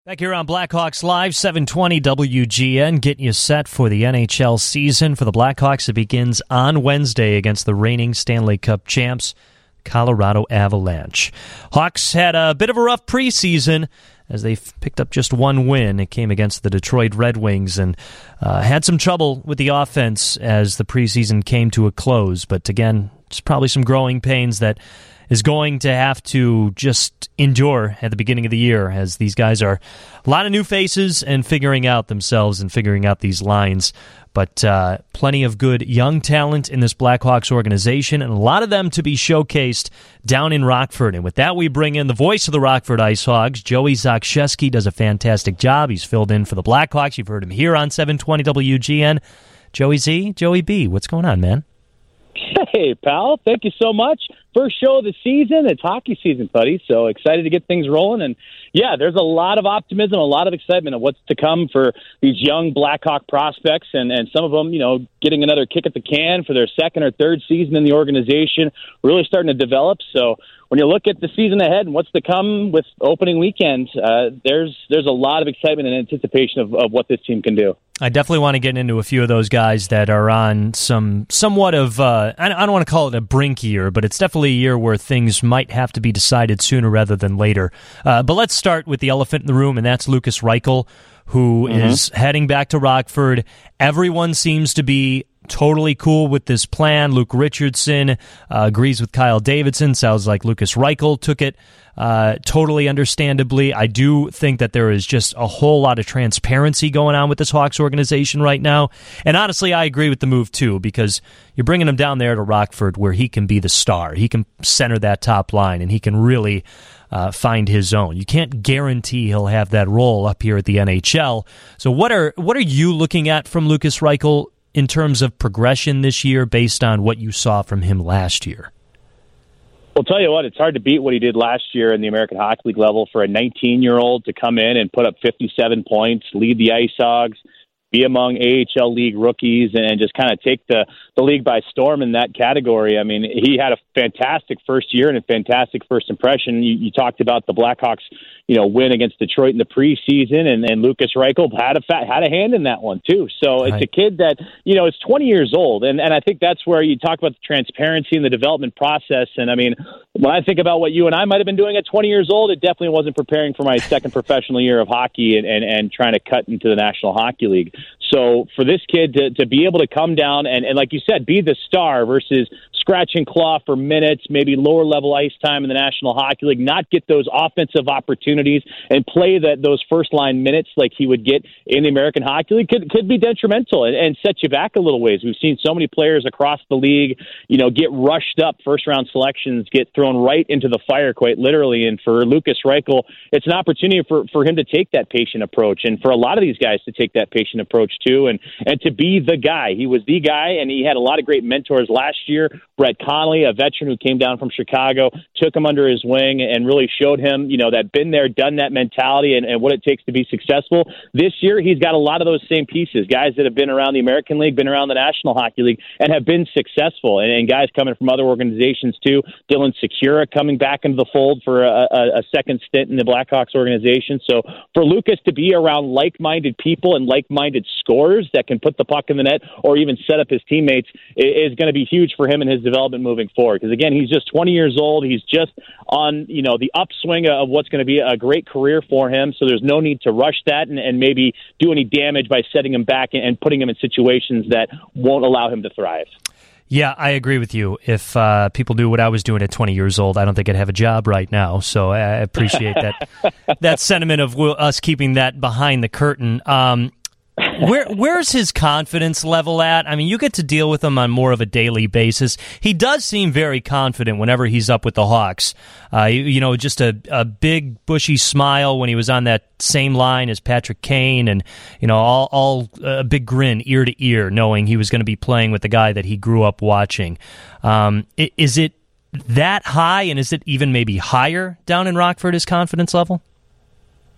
Back here on Blackhawks Live, 720 WGN, getting you set for the NHL season. For the Blackhawks, it begins on Wednesday against the reigning Stanley Cup champs, Colorado Avalanche. Hawks had a bit of a rough preseason as they picked up just one win. It came against the Detroit Red Wings and had some trouble with the offense as the preseason came to a close. But again, it's probably some growing pains that is going to have to just endure at the beginning of the year, as these guys are a lot of new faces and figuring out themselves and figuring out these lines. But plenty of good young talent in this Blackhawks organization, and a lot of them to be showcased down in Rockford. And with that, we bring in the voice of the Rockford Ice Hogs. Joey Zachshesky does a fantastic job. He's filled in for the Blackhawks. You've heard him here on 720 WGN. Joey Z, Joey B, what's going on, man? Hey, pal. Thank you so much. First show of the season. It's hockey season, buddy. So excited to get things rolling. And, yeah, there's a lot of optimism, a lot of excitement of what's to come for these young Blackhawk prospects. And some of them, getting another kick at the can for their second or third season in the organization, really starting to develop. So when you look at the season ahead and what's to come with opening weekend, there's a lot of excitement and anticipation of what this team can do. I definitely want to get into a few of those guys that are on somewhat of, I don't want to call it a brink year, but it's definitely a year where things might have to be decided sooner rather than later. But let's start with the elephant in the room, and that's Lukas Reichel, who is heading back to Rockford. Everyone seems to be totally cool with this plan. Luke Richardson agrees with Kyle Davidson. Sounds like Lukas Reichel took it totally understandably. I do think that there is just a whole lot of transparency going on with this Hawks organization right now. And honestly, I agree with the move too, because you're bringing him down there to Rockford where he can be the star. He can center that top line, and he can really find his own. You can't guarantee he'll have that role up here at the NHL. So what are you looking at from Lukas Reichel in terms of progression this year based on what you saw from him last year? Well, tell you what, it's hard to beat what he did last year in the American Hockey League level for a 19-year-old to come in and put up 57 points, lead the Ice Hogs, be among AHL League rookies, and just kind of take the league by storm in that category. I mean, he had a fantastic first year and a fantastic first impression. You talked about the Blackhawks, win against Detroit in the preseason, and Lukas Reichel had a hand in that one too. So It's a kid that is 20 years old, and I think that's where you talk about the transparency and the development process. And I mean, when I think about what you and I might have been doing at 20 years old, it definitely wasn't preparing for my second professional year of hockey and trying to cut into the National Hockey League. So for this kid to be able to come down and like you said, be the star versus scratch and claw for minutes, maybe lower level ice time in the National Hockey League, not get those offensive opportunities and play those first line minutes like he would get in the American Hockey League could be detrimental and set you back a little ways. We've seen so many players across the league, get rushed up, first round selections get thrown right into the fire quite literally. And for Lukas Reichel, it's an opportunity for him to take that patient approach, and for a lot of these guys to take that patient approach too, and to be the guy. He was the guy, and he had a lot of great mentors last year. Brett Connolly, a veteran who came down from Chicago, took him under his wing and really showed him, that been there, done that mentality and what it takes to be successful. This year, he's got a lot of those same pieces, guys that have been around the American League, been around the National Hockey League, and have been successful, and guys coming from other organizations too. Dylan Secura coming back into the fold for a second stint in the Blackhawks organization. So for Lukas to be around like-minded people and like-minded scorers that can put the puck in the net or even set up his teammates is going to be huge for him and his development moving forward. Because again, he's just 20 years old. He's just on, the upswing of what's going to be a great career for him. So there's no need to rush that and maybe do any damage by setting him back and putting him in situations that won't allow him to thrive. Yeah, I agree with you. If people knew what I was doing at 20 years old, I don't think I'd have a job right now. So I appreciate that sentiment of us keeping that behind the curtain. Where's his confidence level at? I mean, you get to deal with him on more of a daily basis. He does seem very confident whenever he's up with the Hawks. Just a big, bushy smile when he was on that same line as Patrick Kane, and all a big grin ear to ear, knowing he was going to be playing with the guy that he grew up watching. Is it that high, and is it even maybe higher down in Rockford, his confidence level?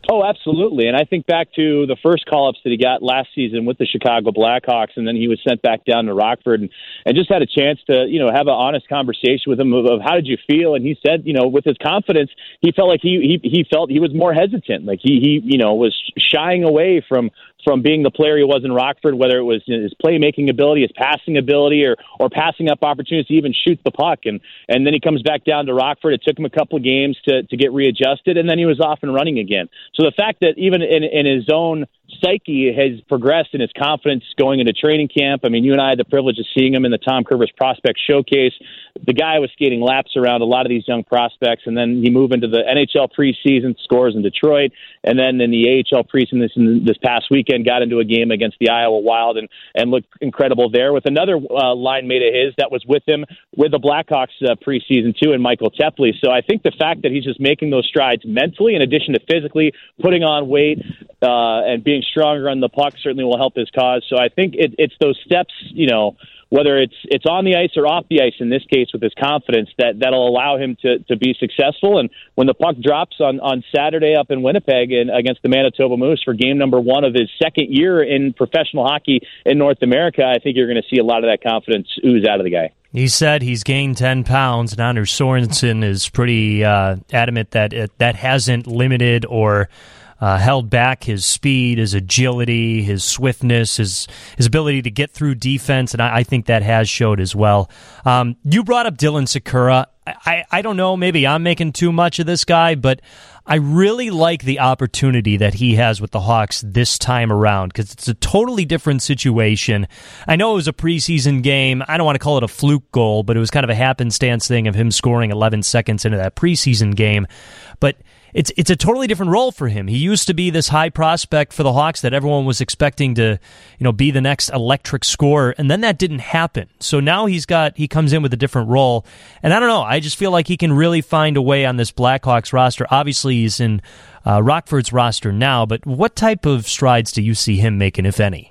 Oh, absolutely. And I think back to the first call-ups that he got last season with the Chicago Blackhawks, and then he was sent back down to Rockford and just had a chance to, have an honest conversation with him of how did you feel? And he said, with his confidence, he felt like he felt he was more hesitant. Like he was shying away from being the player he was in Rockford, whether it was his playmaking ability, his passing ability, or passing up opportunities to even shoot the puck. And then he comes back down to Rockford. It took him a couple of games to get readjusted, and then he was off and running again. So the fact that even in his own psyche has progressed in his confidence going into training camp. I mean, you and I had the privilege of seeing him in the Tom Curvers Prospect Showcase. The guy was skating laps around a lot of these young prospects, and then he moved into the NHL preseason, scores in Detroit, and then in the AHL preseason this past weekend, got into a game against the Iowa Wild and looked incredible there with another line mate of his that was with him with the Blackhawks preseason too, and Michael Tepley. So I think the fact that he's just making those strides mentally, in addition to physically putting on weight and being stronger on the puck, certainly will help his cause. So I think it's those steps, whether it's on the ice or off the ice in this case with his confidence, that'll allow him to be successful. And when the puck drops on Saturday up in Winnipeg against the Manitoba Moose for game number 1 of his second year in professional hockey in North America, I think you're going to see a lot of that confidence ooze out of the guy. He said he's gained 10 pounds, and Anders Sorensen is pretty adamant that hasn't limited or held back his speed, his agility, his swiftness, his ability to get through defense, and I think that has showed as well. You brought up Dylan Sikura. I don't know, maybe I'm making too much of this guy, but I really like the opportunity that he has with the Hawks this time around because it's a totally different situation. I know it was a preseason game. I don't want to call it a fluke goal, but it was kind of a happenstance thing of him scoring 11 seconds into that preseason game. But it's a totally different role for him. He used to be this high prospect for the Hawks that everyone was expecting to, be the next electric scorer, and then that didn't happen. So now he comes in with a different role, and I don't know. I just feel like he can really find a way on this Blackhawks roster. Obviously, he's in Rockford's roster now, but what type of strides do you see him making, if any?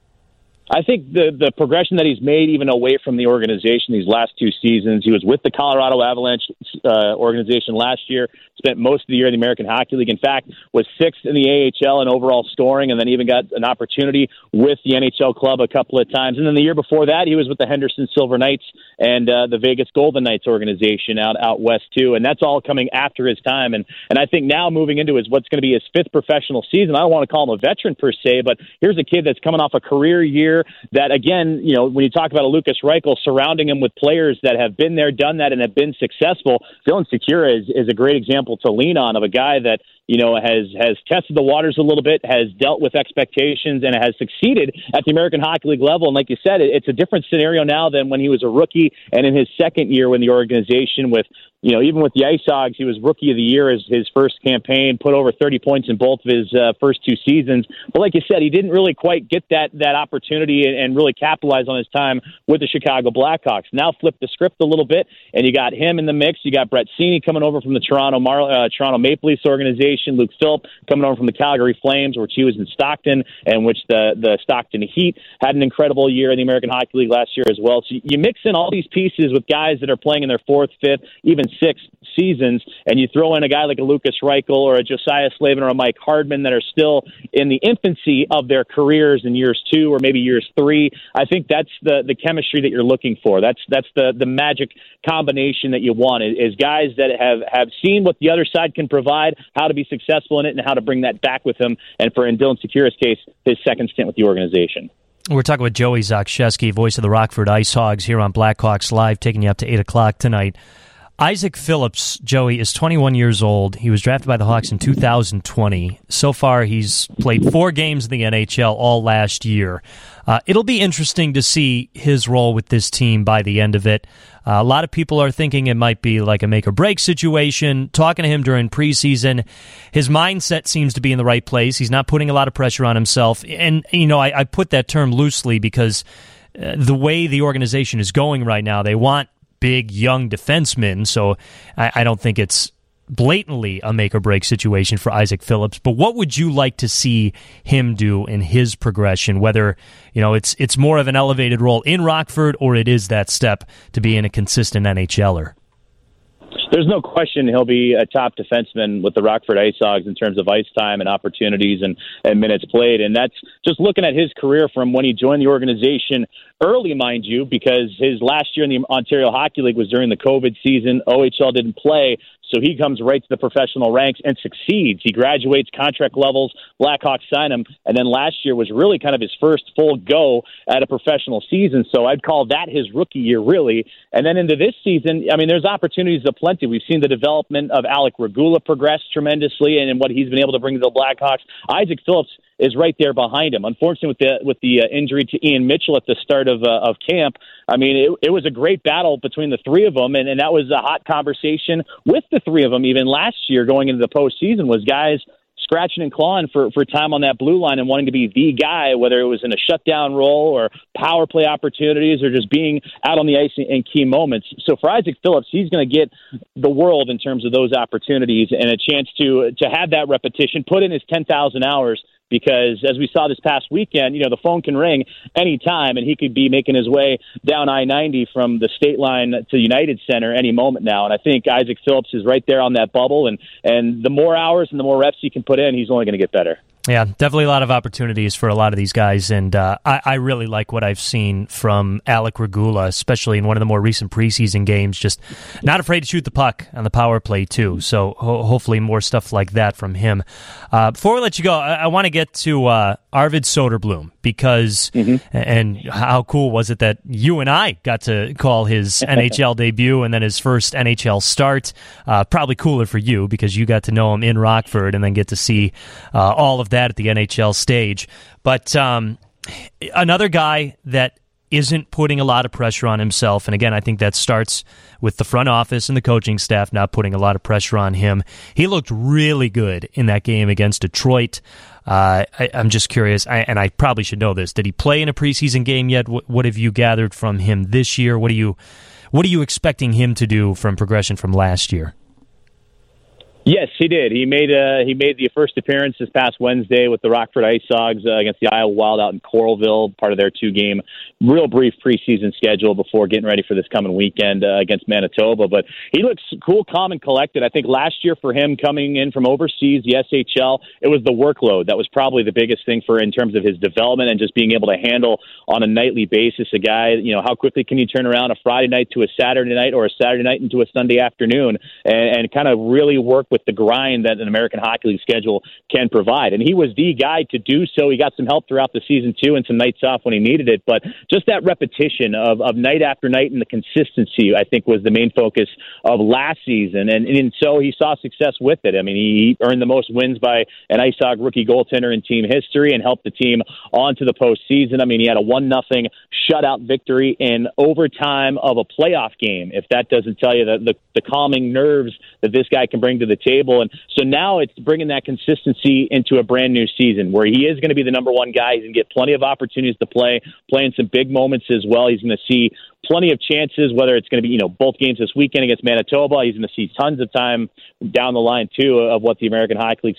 I think the progression that he's made even away from the organization these last 2 seasons, he was with the Colorado Avalanche organization last year, spent most of the year in the American Hockey League. In fact, was 6th in the AHL in overall scoring, and then even got an opportunity with the NHL club a couple of times. And then the year before that, he was with the Henderson Silver Knights and the Vegas Golden Knights organization out west too. And that's all coming after his time. And I think now moving into what's going to be his 5th professional season, I don't want to call him a veteran per se, but here's a kid that's coming off a career year that, again, when you talk about a Lukas Reichel, surrounding him with players that have been there, done that, and have been successful, Dylan Sikura is a great example to lean on of a guy that has tested the waters a little bit, has dealt with expectations, and has succeeded at the American Hockey League level. And like you said, it's a different scenario now than when he was a rookie and in his second year with the organization with, even with the Ice Hogs, he was Rookie of the Year as his first campaign, put over 30 points in both of his first 2 seasons. But like you said, he didn't really quite get that opportunity and really capitalize on his time with the Chicago Blackhawks. Now flip the script a little bit, and you got him in the mix. You got Brett Seney coming over from the Toronto Maple Leafs organization, Luke Philp coming over from the Calgary Flames, which he was in Stockton, and which the Stockton Heat had an incredible year in the American Hockey League last year as well. So you mix in all these pieces with guys that are playing in their 4th, 5th, even 6th seasons, and you throw in a guy like a Lukas Reichel or a Josiah Slavin or a Mike Hardman that are still in the infancy of their careers in years 2 or maybe years 3. I think that's the chemistry that you're looking for. That's the magic combination that you want is guys that have seen what the other side can provide, how to be successful in it, and how to bring that back with them. And for in Dylan Sikura's case, his second stint with the organization. We're talking with Joey Zakshesky, voice of the Rockford Ice Hogs, here on Blackhawks Live, taking you up to 8 o'clock tonight. Isaac Phillips, Joey, is 21 years old. He was drafted by the Hawks in 2020. So far, he's played 4 games in the NHL all last year. It'll be interesting to see his role with this team by the end of it. A lot of people are thinking it might be like a make-or-break situation. Talking to him during preseason, his mindset seems to be in the right place. He's not putting a lot of pressure on himself. And, I put that term loosely because the way the organization is going right now, they want big, young defensemen, so I don't think it's blatantly a make-or-break situation for Isaac Phillips. But what would you like to see him do in his progression, whether it's more of an elevated role in Rockford or it is that step to being a consistent NHLer? There's no question he'll be a top defenseman with the Rockford Ice Hogs in terms of ice time and opportunities and minutes played. And that's just looking at his career from when he joined the organization early, mind you, because his last year in the Ontario Hockey League was during the COVID season. OHL didn't play, so he comes right to the professional ranks and succeeds. He graduates, contract levels, Blackhawks sign him, and then last year was really kind of his first full go at a professional season, so I'd call that his rookie year, really. And then into this season, I mean, there's opportunities aplenty. We've seen the development of Alec Regula progress tremendously and what he's been able to bring to the Blackhawks. Isaac Phillips is right there behind him. Unfortunately, with the injury to Ian Mitchell at the start of camp, I mean, it was a great battle between the three of them, and that was a hot conversation with the three of them even last year going into the postseason, was guys scratching and clawing for time on that blue line and wanting to be the guy, whether it was in a shutdown role or power play opportunities or just being out on the ice in key moments. So for Isaac Phillips, he's going to get the world in terms of those opportunities and a chance to have that repetition, put in his 10,000 hours, because as we saw this past weekend, the phone can ring anytime, and he could be making his way down I-90 from the state line to United Center any moment now. And I think Isaac Phillips is right there on that bubble, and the more hours and the more reps he can put in, he's only going to get better. Yeah, definitely a lot of opportunities for a lot of these guys, and I really like what I've seen from Alec Regula, especially in one of the more recent preseason games, just not afraid to shoot the puck on the power play, too, so hopefully more stuff like that from him. Before we let you go, I want to get to Arvid Soderblom, because, and how cool was it that you and I got to call his NHL debut and then his first NHL start? Probably cooler for you, because you got to know him in Rockford and then get to see all of that at the NHL stage. But another guy that isn't putting a lot of pressure on himself, and again, I think that starts with the front office and the coaching staff not putting a lot of pressure on him. He looked really good in that game against Detroit. I'm just curious, and I probably should know this. Did he play in a preseason game yet? What have you gathered from him this year? What are you expecting him to do from progression from last year? Yes, he did. He made the first appearance this past Wednesday with the Rockford Ice Hogs against the Iowa Wild out in Coralville, part of their 2-game, real brief preseason schedule before getting ready for this coming weekend against Manitoba. But he looks cool, calm, and collected. I think last year for him coming in from overseas, the SHL, it was the workload. That was probably the biggest thing in terms of his development and just being able to handle on a nightly basis a guy, how quickly can you turn around a Friday night to a Saturday night or a Saturday night into a Sunday afternoon and kind of really work with the grind that an American Hockey League schedule can provide. And he was the guy to do so. He got some help throughout the season, too, and some nights off when he needed it. But just that repetition of night after night and the consistency, I think, was the main focus of last season. And so he saw success with it. I mean, he earned the most wins by an Ice Hog rookie goaltender in team history and helped the team on to the postseason. I mean, he had a 1-0 shutout victory in overtime of a playoff game, if that doesn't tell you the calming nerves that this guy can bring to the table. And so now it's bringing that consistency into a brand new season where he is going to be the number one guy. He's going to get plenty of opportunities to play in some big moments as well. He's going to see plenty of chances, whether it's going to be, both games this weekend against Manitoba. He's going to see tons of time down the line, too, of what the American Hockey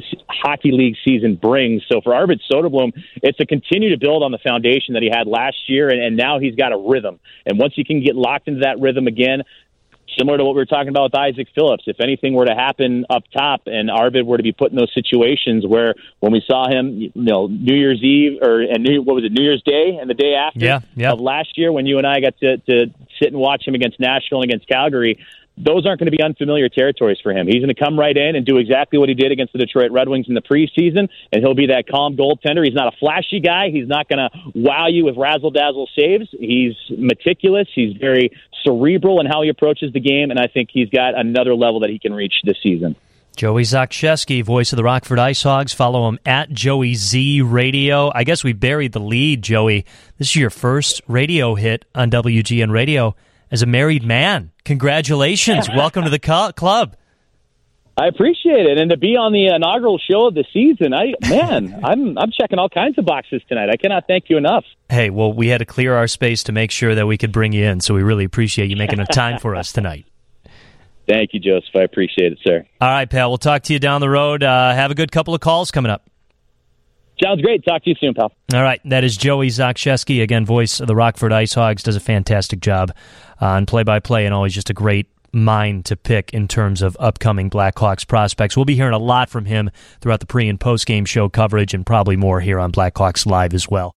League season brings. So for Arvid Soderblom, it's to continue to build on the foundation that he had last year, and now he's got a rhythm. And once he can get locked into that rhythm again, similar to what we were talking about with Isaac Phillips, if anything were to happen up top and Arvid were to be put in those situations where when we saw him, New Year's Eve New Year's Day and the day after of last year when you and I got to sit and watch him against Nashville and against Calgary, those aren't going to be unfamiliar territories for him. He's going to come right in and do exactly what he did against the Detroit Red Wings in the preseason, and he'll be that calm goaltender. He's not a flashy guy. He's not going to wow you with razzle-dazzle saves. He's meticulous. He's very cerebral in how he approaches the game, and I think he's got another level that he can reach this season. Joey Zakrzewski, voice of the Rockford Ice Hogs. Follow him at Joey Z Radio. I guess we buried the lead, Joey. This is your first radio hit on WGN Radio as a married man. Congratulations. Welcome to the club. I appreciate it. And to be on the inaugural show of the season, I'm checking all kinds of boxes tonight. I cannot thank you enough. Hey, well, we had to clear our space to make sure that we could bring you in, so we really appreciate you making a time for us tonight. Thank you, Joseph. I appreciate it, sir. All right, pal. We'll talk to you down the road. Have a good couple of calls coming up. Sounds great. Talk to you soon, pal. All right. That is Joey Zakrzewski, again, voice of the Rockford Ice Hogs. Does a fantastic job on play-by-play and always just a great mind to pick in terms of upcoming Blackhawks prospects. We'll be hearing a lot from him throughout the pre- and post-game show coverage and probably more here on Blackhawks Live as well.